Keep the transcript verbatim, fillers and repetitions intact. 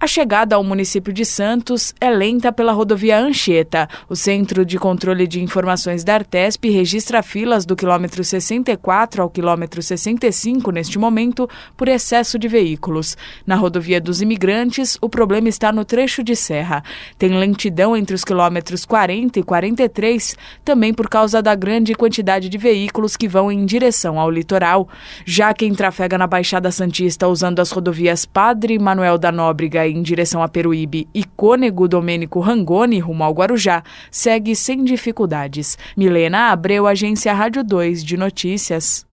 chegada ao município de Santos é lenta pela rodovia Anchieta. O Centro de Controle de Informações da Artesp registra filas do quilômetro sessenta e quatro ao quilômetro sessenta e cinco neste momento por excesso de veículos. Na rodovia dos Imigrantes, o problema está no trecho de serra. Tem lentidão entre os quilômetros quarenta e quarenta e três, também por causa da grande quantidade de veículos que vão em direção ao litoral. Já quem trafega na Baixada Santista usando as rodovias Padre Manuel da Nóbrega em direção a Peruíbe e Cônego Domênico Rangoni rumo ao Guarujá, segue sem dificuldades. Milena Abreu, Agência Rádio dois de Notícias.